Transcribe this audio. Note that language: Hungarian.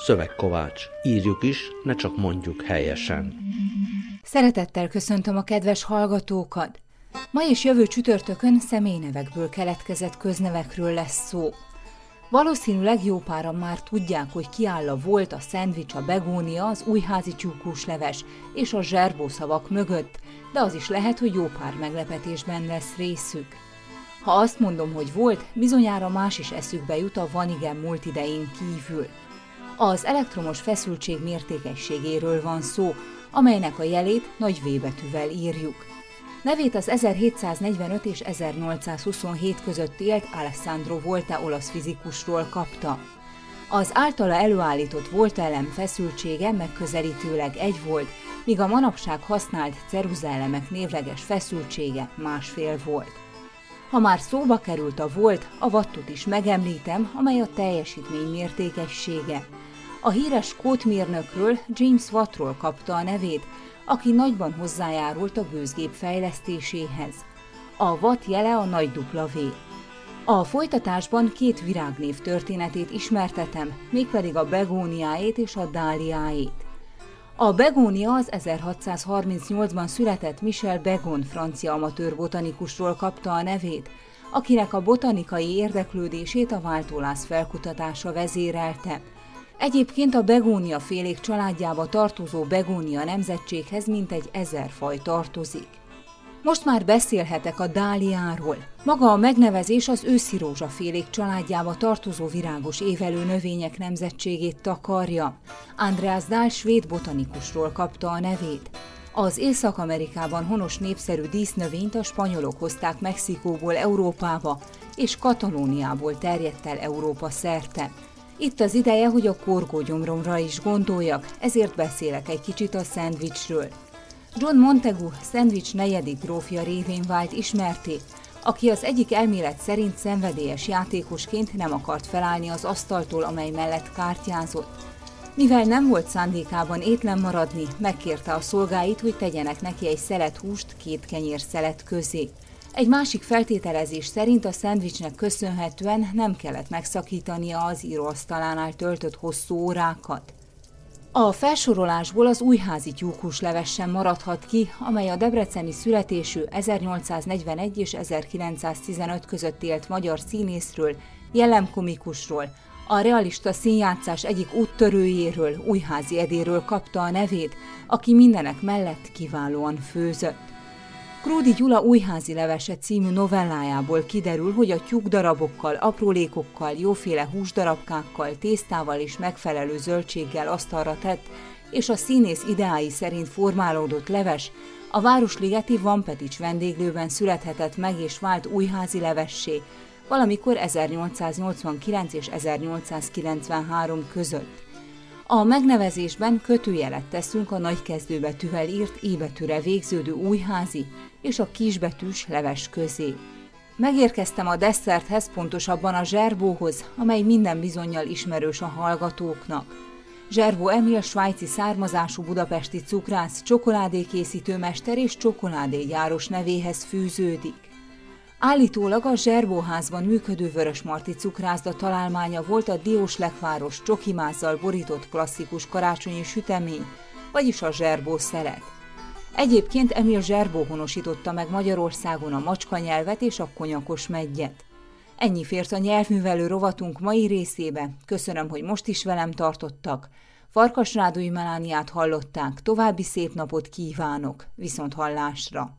Szövegkovács. Írjuk is, ne csak mondjuk helyesen. Szeretettel köszöntöm a kedves hallgatókat! Ma és jövő csütörtökön személynevekből keletkezett köznevekről lesz szó. Valószínűleg jó páran már tudják, hogy ki áll a volt, a szendvics, a begónia, az újházi tyúkúsleves és a zserbó szavak mögött, de az is lehet, hogy jó pár meglepetésben lesz részük. Ha azt mondom, hogy volt, bizonyára más is eszükbe jut a van igen múlt idején kívül. Az elektromos feszültség mértékegységéről van szó, amelynek a jelét nagy V betűvel írjuk. Nevét az 1745 és 1827 között élt Alessandro Volta olasz fizikusról kapta. Az általa előállított voltaelem feszültsége megközelítőleg 1 volt, míg a manapság használt ceruzaelemek névleges feszültsége 1,5 volt. Ha már szóba került a volt, a wattot is megemlítem, amely a teljesítmény mértékegysége. A híres skótmérnökről, James Wattról kapta a nevét, aki nagyban hozzájárult a gőzgép fejlesztéséhez. A watt jele a nagy W. A folytatásban 2 virágnév történetét ismertetem, mégpedig a begóniáét és a dáliáét. A begónia az 1638-ban született Michel Begon francia amatőr botanikusról kapta a nevét, akinek a botanikai érdeklődését a váltólász felkutatása vezérelte. Egyébként a begónia félék családjába tartozó begónia nemzetséghez mintegy 1000 faj tartozik. Most már beszélhetek a dáliáról. Maga a megnevezés az őszi rózsafélék családjába tartozó virágos évelő növények nemzetségét takarja. Andreas Dahl svéd botanikusról kapta a nevét. Az Észak-Amerikában honos népszerű dísznövényt a spanyolok hozták Mexikóból Európába, és Katalóniából terjedt el Európa szerte. Itt az ideje, hogy a korgógyomromra is gondoljak, ezért beszélek egy kicsit a szendvicsről. John Montagu szendvics negyedik grófja révén vált ismertté, aki az egyik elmélet szerint szenvedélyes játékosként nem akart felállni az asztaltól, amely mellett kártyázott. Mivel nem volt szándékában étlen maradni, megkérte a szolgáit, hogy tegyenek neki egy szelet húst 2 kenyérszelet közé. Egy másik feltételezés szerint a szendvicsnek köszönhetően nem kellett megszakítania az íróasztalánál töltött hosszú órákat. A felsorolásból az újházi tyúkhúsleves sem maradhat ki, amely a debreceni születésű 1841 és 1915 között élt magyar színészről, jellemkomikusról, a realista színjátszás egyik úttörőjéről, Újházi Edéről kapta a nevét, aki mindenek mellett kiválóan főzött. Krúdy Gyula Újházi levese című novellájából kiderül, hogy a tyúkdarabokkal, aprólékokkal, jóféle húsdarabkákkal, tésztával és megfelelő zöldséggel asztalra tett, és a színész ideái szerint formálódott leves a városligeti Vanpetics vendéglőben születhetett meg és vált újházi levessé, valamikor 1889 és 1893 között. A megnevezésben kötőjelet teszünk a nagy kezdőbetűvel írt I betűre végződő újházi és a kisbetűs leves közé. Megérkeztem a desszerthez, pontosabban a zserbóhoz, amely minden bizonnyal ismerős a hallgatóknak. Zserbó Emil svájci származású budapesti cukrász, csokoládékészítőmester és csokoládégyáros nevéhez fűződik. Állítólag a Zserbóházban működő Vörösmarty cukrászda találmánya volt a Dióslekváros csokimázzal borított klasszikus karácsonyi sütemény, vagyis a zserbó szelet. Egyébként Emil Zserbó honosította meg Magyarországon a macskanyelvet és a konyakos meggyet. Ennyi fért a nyelvművelő rovatunk mai részébe, köszönöm, hogy most is velem tartottak. Farkasrádói Melániát hallották, további szép napot kívánok, viszonthallásra!